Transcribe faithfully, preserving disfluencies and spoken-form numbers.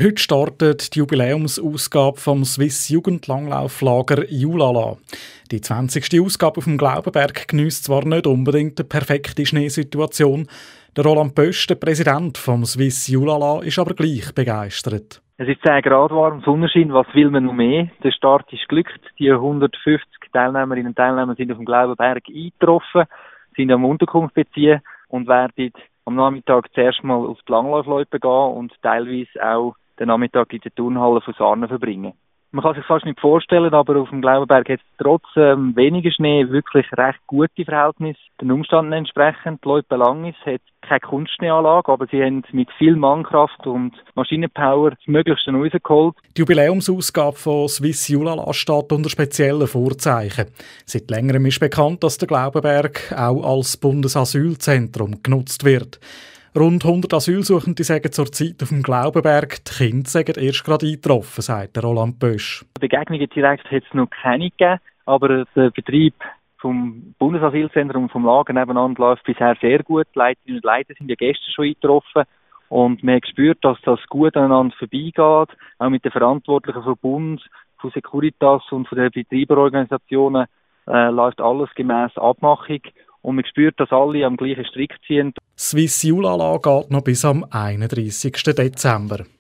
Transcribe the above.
Heute startet die Jubiläumsausgabe vom Swiss Jugendlanglauflager Julala. Die zwanzigste Ausgabe auf dem Glaubenberg geniesst zwar nicht unbedingt eine perfekte Schneesituation. Der Roland Pösch, der Präsident vom Swiss Julala, ist aber gleich begeistert. Es ist zehn Grad warm, Sonnenschein, was will man noch mehr? Der Start ist glückt. Die hundertfünfzig Teilnehmerinnen und Teilnehmer sind auf dem Glaubenberg eingetroffen, sind am Unterkunft beziehen und werden am Nachmittag zuerst mal auf die Langlaufloipe gehen und teilweise auch den Nachmittag in der Turnhalle von Sarnen verbringen. Man kann sich fast nicht vorstellen, aber auf dem Glaubenberg hat es trotz ähm, weniger Schnee wirklich recht gute Verhältnisse. Den Umständen entsprechend, die Loipe lang ist, hat keine Kunstschneeanlage, aber sie haben mit viel Mannkraft und Maschinenpower das Möglichste rausgeholt. Die Jubiläumsausgabe von Swiss Julala steht unter speziellen Vorzeichen. Seit längerem ist bekannt, dass der Glaubenberg auch als Bundesasylzentrum genutzt wird. Rund hundert Asylsuchende sagen zurzeit auf dem Glaubenberg, die Kinder seien erst gerade eingetroffen, sagt Roland Pösch. Begegnungen direkt hat es noch keine gegeben, aber der Betrieb vom Bundesasylzentrum und vom Lager nebenan läuft bisher sehr gut. Die Leiterinnen und Leiter sind ja gestern schon eingetroffen und man hat gespürt, dass das gut aneinander vorbeigeht. Auch mit den Verantwortlichen vom Bund, von Securitas und von den Betreiberorganisationen äh, läuft alles gemäss Abmachung. Und man spürt, dass alle am gleichen Strick ziehen. Swiss Julala geht noch bis am einunddreissigsten Dezember.